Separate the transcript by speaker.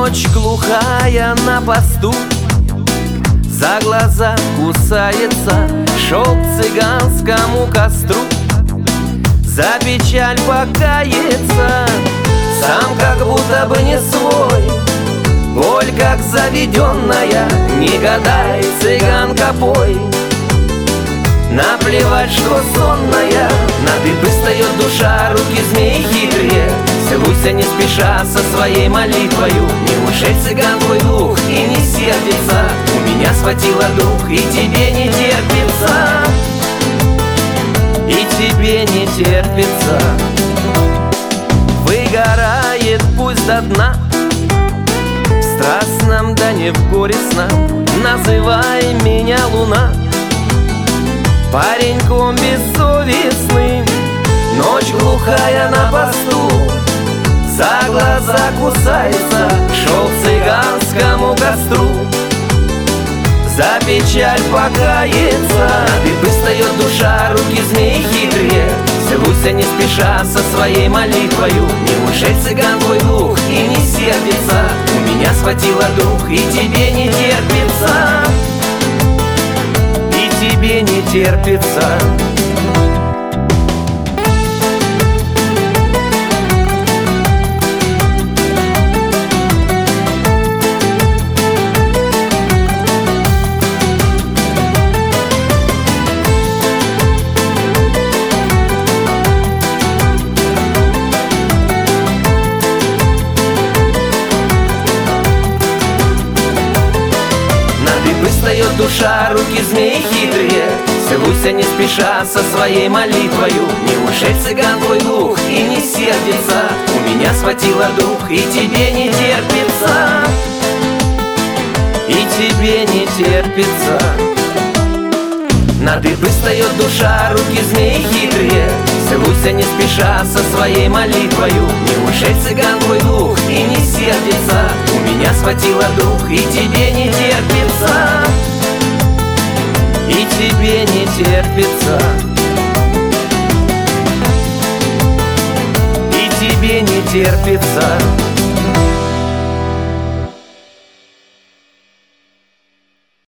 Speaker 1: Ночь глухая на посту, за глаза кусается, шел к цыганскому костру, за печаль покается, сам как будто бы не свой. Боль как заведенная, не гадай, цыганка, пой. Наплевать, что сонная, на дыбы встает душа, руки змеи хитрые. Целуйся не спеша со своей молитвою. Неужели цыган твой дух и не сердится? У меня схватило дух, и тебе не терпится, и тебе не терпится. Выгорает пусть до дна, в страстном, да не в горестном, называй меня луна. Пареньком бессовестным, ночь глухая на посту, за глаза кусается, шел к цыганскому костру, за печаль покается, дыбы встает душа, руки змеи хитрые. Целуйся не спеша со своей молитвою. Неужели цыган твой дух и не сердится? У меня схватило дух, и тебе не терпится, и тебе не терпится. Встает душа, руки змеи хитрые. Целуйся не спеша со своей молитвою. Неужели цыган твой дух и не сердится? У меня схватило дух, и тебе не терпится, и тебе не терпится. На дыбы встает душа, руки змеи хитрые. Целуйся не спеша со своей молитвою. Неужели цыган твой дух и не сердится? У меня схватило дух, и тебе не терпится, и тебе не терпится, и тебе не терпится.